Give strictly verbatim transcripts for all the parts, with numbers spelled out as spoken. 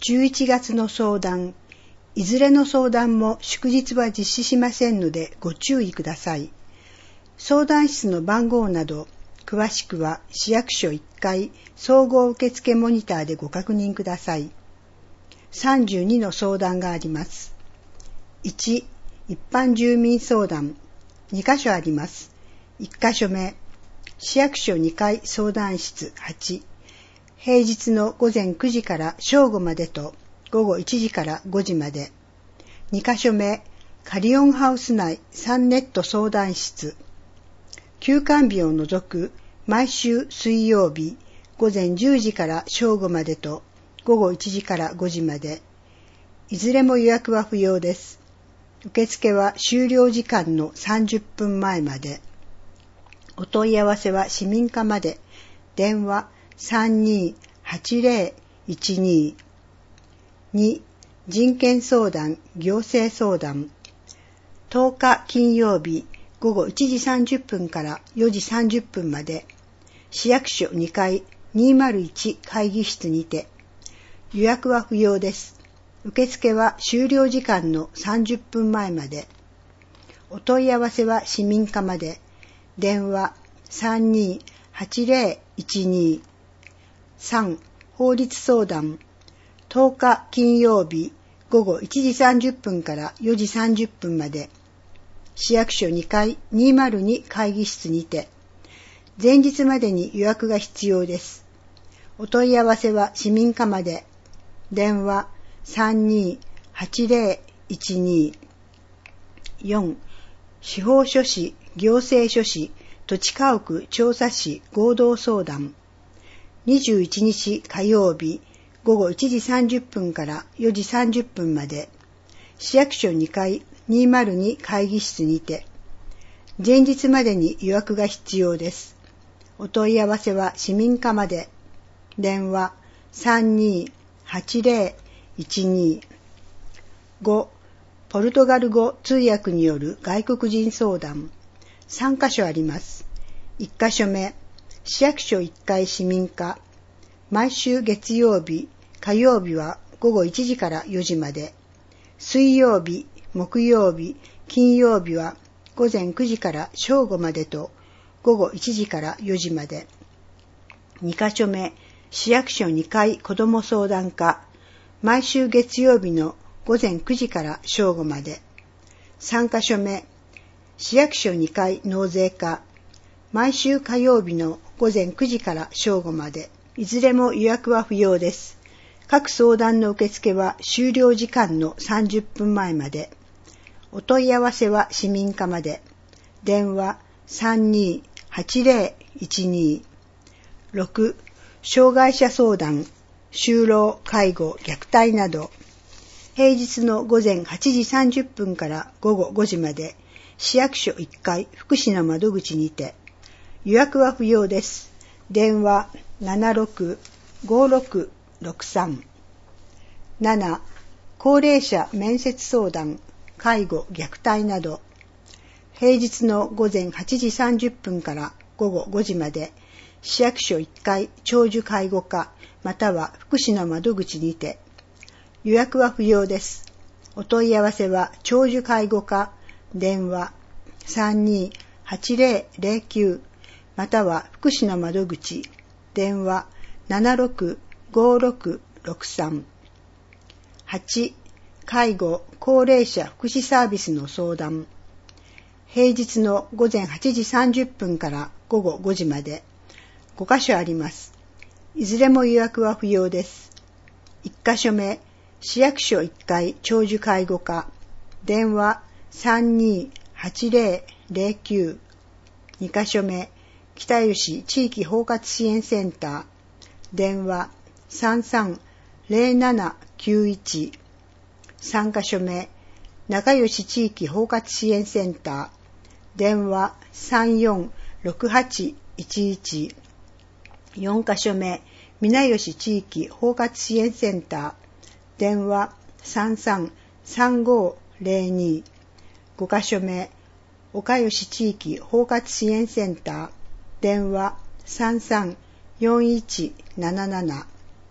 じゅういちがつの相談、いずれの相談も祝日は実施しませんのでご注意ください。相談室の番号など、詳しくは市役所いっかい総合受付モニターでご確認ください。さんじゅうにの相談があります。いち、一般住民相談、にかしょあります。いっかしょめ、市役所にかい相談室はち、平日の午前くじから正午までと午後いちじからごじまで。にかしょめ、カリオンハウス内さんネット相談室。休館日を除く毎週水曜日午前じゅうじから正午までと午後いちじからごじまで。いずれも予約は不要です。受付は終了時間のさんじゅっぷんまえまで。お問い合わせは市民課まで。電話さんにーはちぜろいちにー。に、人権相談、行政相談。とおか金曜日午後いちじさんじゅっぷんからよじさんじゅっぷんまで。市役所にかいにーまるいち会議室にて。予約は不要です。受付は終了時間のさんじゅっぷんまえまで。お問い合わせは市民課まで。電話さんにーはちぜろいちにー。さん、法律相談。とおか金曜日午後いちじさんじゅっぷんからよじさんじゅっぷんまで。市役所にかいにーまるに会議室にて。前日までに予約が必要です。お問い合わせは市民課まで。電話さんにーはちぜろいちにー。よん、司法書士、行政書士、土地家屋調査士合同相談。にじゅういちにち火曜日午後いちじさんじゅっぷんからよじさんじゅっぷんまで。市役所にかいにーまるに会議室にて。前日までに予約が必要です。お問い合わせは市民課まで。電話さんにーはちぜろいちにー。ご、ポルトガル語通訳による外国人相談。さんかしょあります。いっかしょめ、市役所いっかい市民課。毎週月曜日、火曜日は午後いちじからよじまで。水曜日、木曜日、金曜日は午前くじから正午までと午後いちじからよじまで。にかしょめ、市役所にかい子ども相談課。毎週月曜日の午前くじから正午まで。さんかしょめ、市役所にかい納税課。毎週火曜日の午前くじから正午まで。いずれも予約は不要です。各相談の受付は終了時間のさんじゅっぷんまえまで。お問い合わせは市民課まで。電話さんにーはちぜろいちにー。ろく、障害者相談、就労、介護、虐待など。平日の午前はちじさんじゅっぷんから午後ごじまで。市役所いっかい福祉の窓口にて。予約は不要です。電話ななろくごろくろくさん。なな、高齢者面接相談、介護、虐待など。平日の午前はちじさんじゅっぷんから午後ごじまで。市役所いっかい長寿介護課または福祉の窓口にて。予約は不要です。お問い合わせは長寿介護課。電話さんにーはちぜろぜろきゅうまたは福祉の窓口。電話ななろくごろくろくさん。はち、介護高齢者福祉サービスの相談。平日の午前はちじさんじゅっぷんから午後ごじまで。ごかしょあります。いずれも予約は不要です。いっかしょめ、市役所いっかい長寿介護課。電話さんにーはちぜろぜろきゅう。にかしょめ、北吉地域包括支援センター。電話さんさんぜろななきゅういち。さんかしょめ、中吉地域包括支援センター。電話さんよんろくはちいちいち。よんかしょめ、南吉地域包括支援センター。電話さんさんさんごぜろに。ごかしょめ、岡吉地域包括支援センター。電話さんさんよんいちなななな。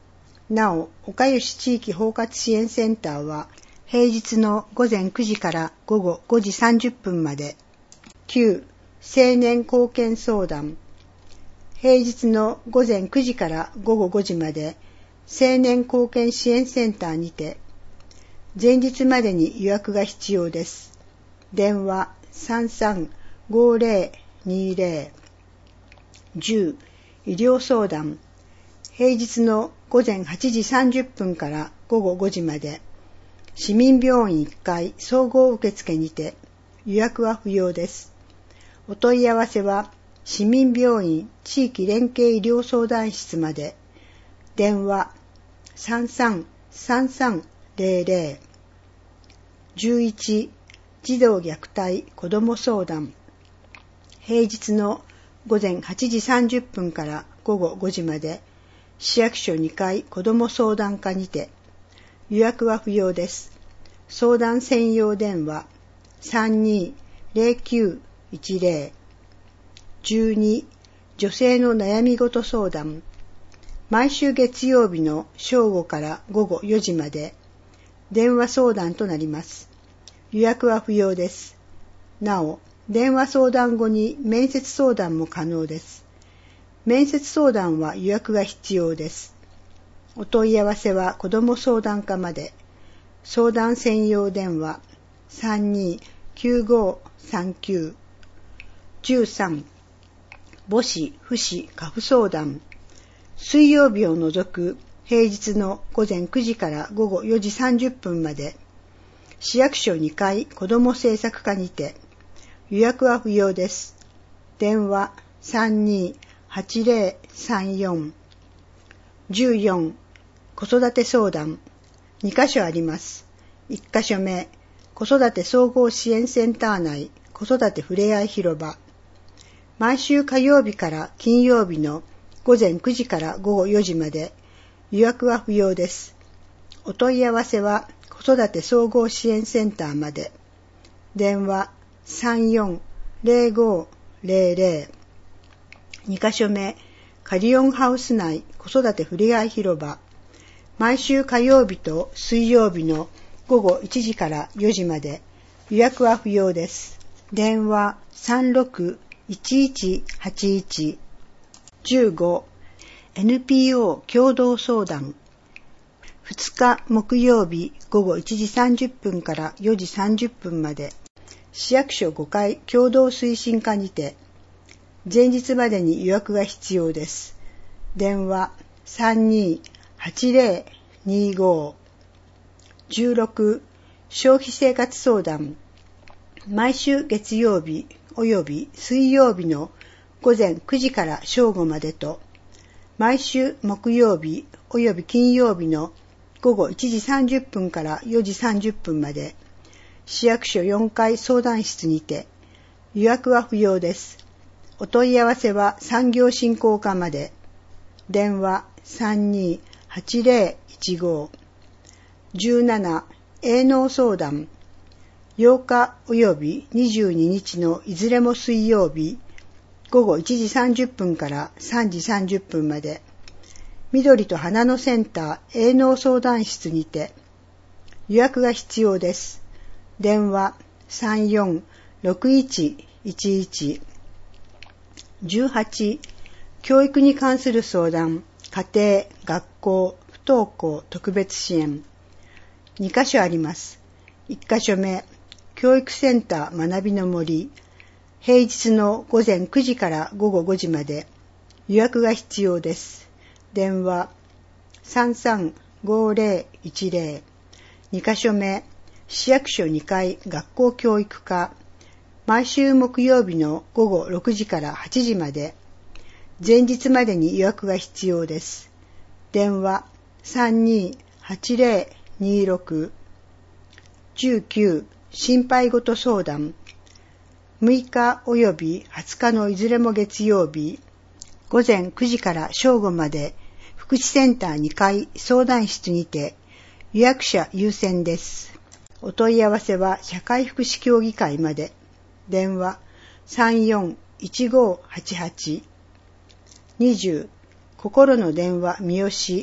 なお、岡吉地域包括支援センターは、平日のごぜんくじから午後ごじさんじゅっぷんまで。きゅう、青年貢献相談。平日のごぜんくじから午後ごじまで、青年貢献支援センターにて、前日までに予約が必要です。電話さんさんごぜろにぜろ。じゅう、医療相談。平日のごぜんはちじさんじゅっぷんから午後ごじまで、市民病院いっかい総合受付にて、予約は不要です。お問い合わせは、市民病院地域連携医療相談室まで。電話さんさんさんさんぜろぜろ。じゅういち、児童虐待子ども相談。平日のごぜんはちじさんじゅっぷんから午後ごじまで、市役所にかい子ども相談課にて、予約は不要です。相談専用電話さんにぜろきゅういちぜろ。じゅうに、女性の悩み事相談。毎週月曜日の正午から午後よじまで、電話相談となります。予約は不要です。なお、電話相談後に面接相談も可能です。面接相談は予約が必要です。お問い合わせは子ども相談課まで。相談専用電話さんにきゅうごさんきゅう。じゅうさん、母子父子家父相談。水曜日を除く平日のごぜんくじから午後よじさんじゅっぷんまで、市役所にかい子ども政策課にて、予約は不要です。電話さんにはちぜろさんよん。じゅうよん、子育て相談。にかしょあります。いっかしょめ、子育て総合支援センター内子育てふれあい広場。毎週火曜日から金曜日のごぜんくじから午後よじまで、予約は不要です。お問い合わせは子育て総合支援センターまで。電話さんよんぜろごぜろぜろ。にかしょめ、カリオンハウス内子育てふれあい広場。毎週火曜日と水曜日の午後いちじからよじまで、予約は不要です。電話さんろくいちいちはちいち。じゅうご、エヌピーオー 共同相談。ふつか木曜日午後いちじさんじゅっぷんからよじさんじゅっぷんまで、市役所ごかい共同推進課にて、前日までに予約が必要です。電話さんにはちぜろにご。じゅうろく、消費生活相談。毎週月曜日および水曜日のごぜんくじから正午までと、毎週木曜日および金曜日の午後いちじさんじゅっぷんからよじさんじゅっぷんまで、市役所よんかい相談室にて、予約は不要です。お問い合わせは産業振興課まで。電話さんにはちぜろいちご。じゅうなな、営農相談。ようかおよびにじゅうににちのいずれも水曜日、午後いちじさんじゅっぷんからさんじさんじゅっぷんまで、緑と花のセンター営農相談室にて、予約が必要です。電話さんよんろくいちいちいち。じゅうはち、教育に関する相談、家庭、学校、不登校特別支援。にかしょあります。いっかしょめ、教育センター学びの森。平日のごぜんくじから午後ごじまで、予約が必要です。電話さんさんごぜろいちぜろ。にかしょめ、市役所にかい学校教育課。毎週木曜日の午後ろくじからはちじまで、前日までに予約が必要です。電話さんにはちぜろにろく。じゅうきゅう、心配事相談。むいかおよびはつかのいずれも月曜日、ごぜんくじから正午まで、福祉センターにかい相談室にて、予約者優先です。お問い合わせは社会福祉協議会まで。電話さんよんいちごはちはち。にじゅう、心の電話三好、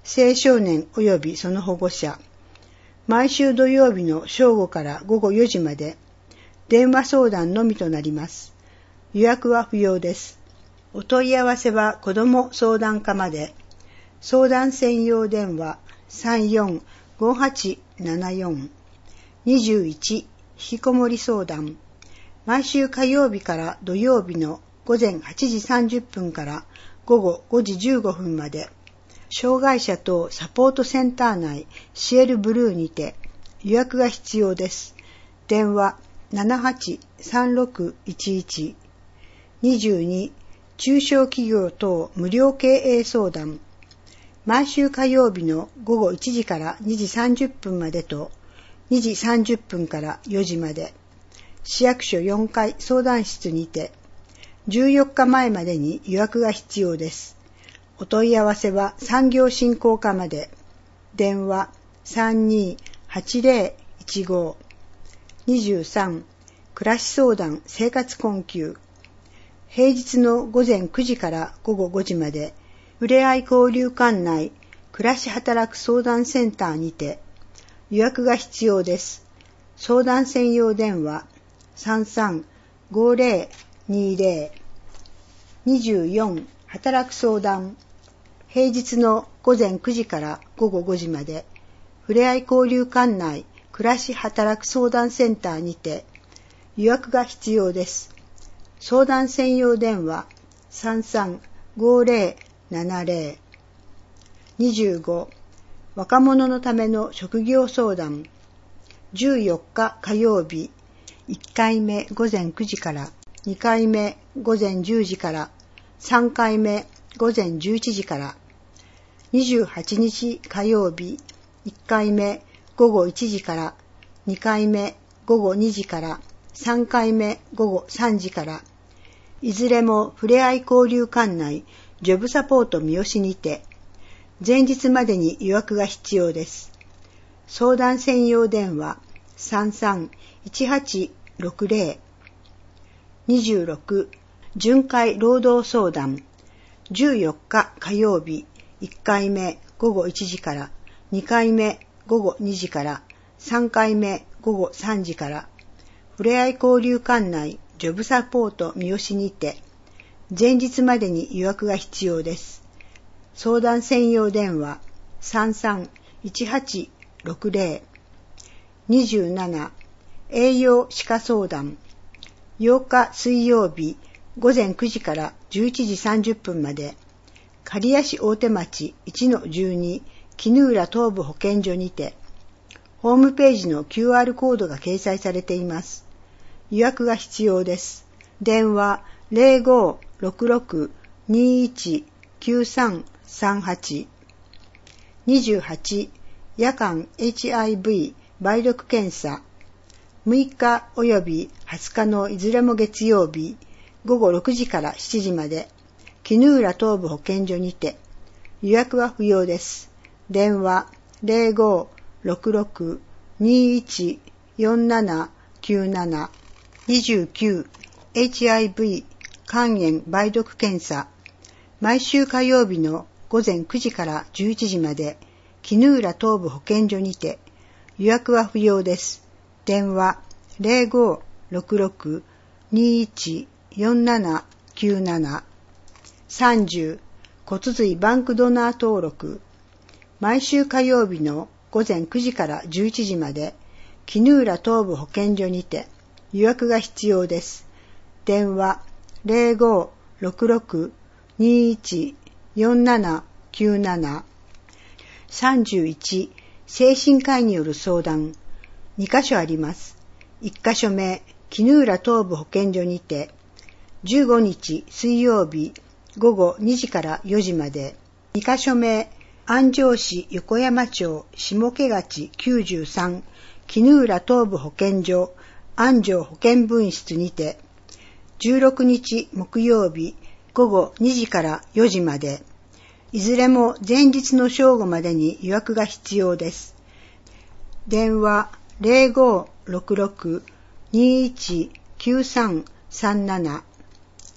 青少年及びその保護者、毎週土曜日の正午から午後よじまで、電話相談のみとなります。予約は不要です。お問い合わせは子ども相談課まで。相談専用電話 さんよんごはちななよん にじゅういち 引きこもり相談。毎週火曜日から土曜日の午前はちじさんじゅっぷんから午後ごじじゅうごふんまで。障害者等サポートセンター内シエルブルーにて予約が必要です。電話 ななはちさんろくいちいち にじゅうに 中小企業等無料経営相談。毎週火曜日の午後いちじからにじさんじゅっぷんまでとにじさんじゅっぷんからよじまで。市役所よんかい相談室にてじゅうよっかまえまでに予約が必要です。お問い合わせは産業振興課まで。電話 さんにはちぜろいちご にじゅうさん 暮らし相談生活困窮。平日の午前くじから午後ごじまで、ふれあい交流館内暮らし働く相談センターにて予約が必要です。相談専用電話 さんさんごぜろにぜろ にじゅうよん 働く相談。平日の午前くじから午後ごじまで、ふれあい交流館内暮らし働く相談センターにて予約が必要です。相談専用電話 さんさんごぜろななぜろ にじゅうご 若者のための職業相談。じゅうよっか火曜日、いっかいめ午前くじから、にかいめ午前じゅうじから、さんかいめ午前じゅういちじから、にじゅうはちにち火曜日、いっかいめ午後いちじから、にかいめ午後にじから、さんかいめ午後さんじから、いずれもふれあい交流館内ジョブサポート三好にて、前日までに予約が必要です。相談専用電話 さんさんいちはちろくぜろ にじゅうろく 巡回労働相談。じゅうよっか火曜日、いっかいめ午後いちじから、にかいめ午後にじから、さんかいめ午後さんじから、ふれあい交流館内ジョブサポート三好にて、前日までに予約が必要です。相談専用電話 さんさんいちはちろくぜろ にじゅうなな 栄養歯科相談。ようか水曜日午前くじからじゅういちじさんじゅっぷんまで、刈谷市大手町 いちのじゅうに 絹浦東部保健所にて、ホームページの キューアール コードが掲載されています。予約が必要です。電話 ぜろごろくろく にいち きゅうさんさんはち。にじゅうはち夜間 エイチアイブイ 梅毒検査。むいかおよびはつかのいずれも月曜日午後ろくじからしちじまで、絹浦東部保健所にて、予約は不要です。電話 ぜろごろくろく にいち よんななきゅうなな。にじゅうきゅう エイチアイブイ 肝炎梅毒検査。毎週火曜日の午前くじからじゅういちじまで、絹浦東部保健所にて、予約は不要です。電話 ぜろごろくろく にいち よんななきゅうなな。さんじゅう骨髄バンクドナー登録。毎週火曜日の午前くじからじゅういちじまで、絹浦東部保健所にて予約が必要です。電話 ぜろごろくろく にいち よんななきゅうなな。さんじゅういち精神科医による相談。にかしょあります。いっかしょめ、絹浦東部保健所にて、じゅうごにち水曜日午後にじからよじまで。にかしょめ、安城市横山町下毛町きゅうじゅうさん絹浦東部保健所安城保健分室にて、じゅうろくにち木曜日午後にじからよじまで。いずれも前日の正午までに予約が必要です。電話 ぜろごろくろく にいち きゅうさんさんなな。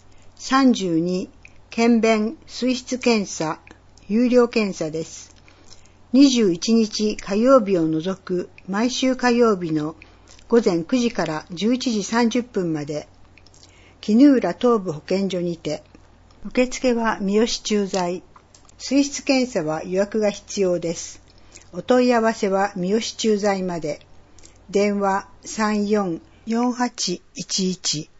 さんじゅうに検便水質検査有料検査です。 にじゅういちにち火曜日を除く毎週火曜日のごぜんくじからじゅういちじさんじゅっぷんまで、絹浦東部保健所にて、受付は三好駐在、水質検査は予約が必要です。お問い合わせは三好駐在まで。電話 さんよんよんはちいちいち